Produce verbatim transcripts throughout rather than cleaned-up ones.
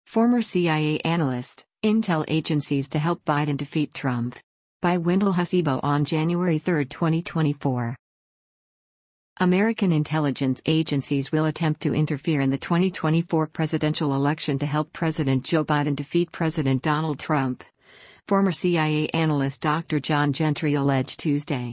Former C I A analyst, Intel agencies to help Biden defeat Trump. By Wendell Hasibo on January third, twenty twenty-four. American intelligence agencies will attempt to interfere in the twenty twenty-four presidential election to help President Joe Biden defeat President Donald Trump. Former C I A analyst Doctor John Gentry alleged Tuesday.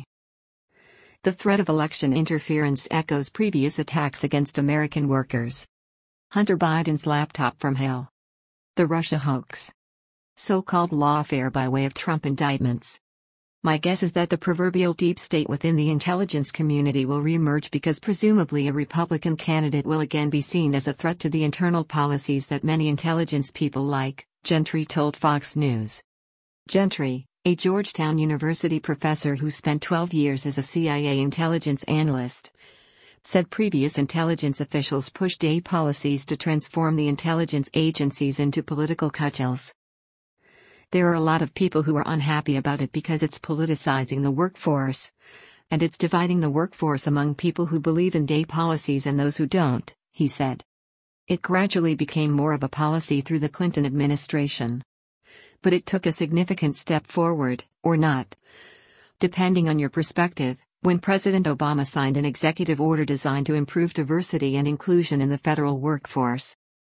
The threat of election interference echoes previous attacks against American workers. Hunter Biden's laptop from hell. The Russia hoax. So-called lawfare by way of Trump indictments. My guess is that the proverbial deep state within the intelligence community will reemerge because presumably a Republican candidate will again be seen as a threat to the internal policies that many intelligence people like, Gentry told Fox News. Gentry, a Georgetown University professor who spent twelve years as a C I A intelligence analyst, said previous intelligence officials pushed A policies to transform the intelligence agencies into political cudgels. There are a lot of people who are unhappy about it because it's politicizing the workforce. And it's dividing the workforce among people who believe in D A policies and those who don't, he said. It gradually became more of a policy through the Clinton administration. But it took a significant step forward, or not, depending on your perspective, when President Obama signed an executive order designed to improve diversity and inclusion in the federal workforce.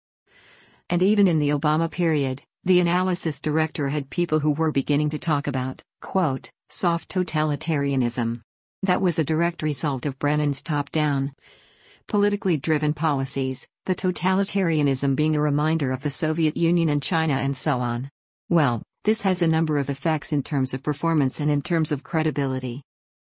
And even in the Obama period, the analysis director had people who were beginning to talk about, quote, soft totalitarianism. That was a direct result of Brennan's top-down, politically driven policies, the totalitarianism being a reminder of the Soviet Union and China and so on. Well, this has a number of effects in terms of performance and in terms of credibility.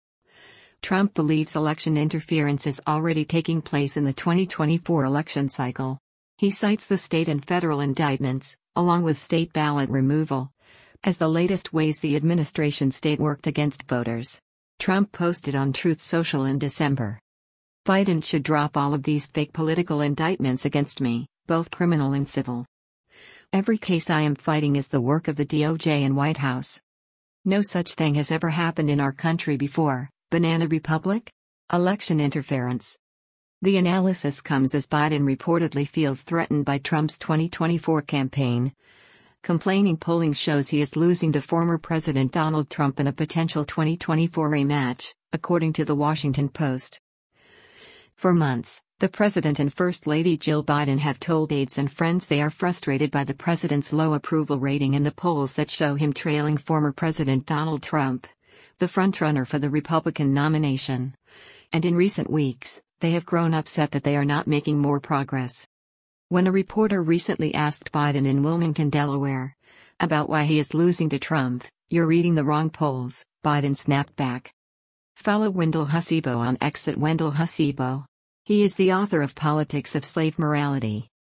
Trump believes election interference is already taking place in the twenty twenty-four election cycle. He cites the state and federal indictments, along with state ballot removal, as the latest ways the administration state worked against voters. Trump posted on Truth Social in December. Biden should drop all of these fake political indictments against me, both criminal and civil. Every case I am fighting is the work of the D O J and White House. No such thing has ever happened in our country before. Banana Republic? Election interference. The analysis comes as Biden reportedly feels threatened by Trump's twenty twenty-four campaign. Complaining polling shows he is losing to former President Donald Trump in a potential twenty twenty-four rematch, according to The Washington Post. For months, the President and First Lady Jill Biden have told aides and friends they are frustrated by the president's low approval rating in the polls that show him trailing former President Donald Trump, the frontrunner for the Republican nomination. And in recent weeks, they have grown upset that they are not making more progress. When a reporter recently asked Biden in Wilmington, Delaware, about why he is losing to Trump, "You're reading the wrong polls," Biden snapped back. Follow Wendell Hasibo on X at Wendell Hasibo. He is the author of Politics of Slave Morality.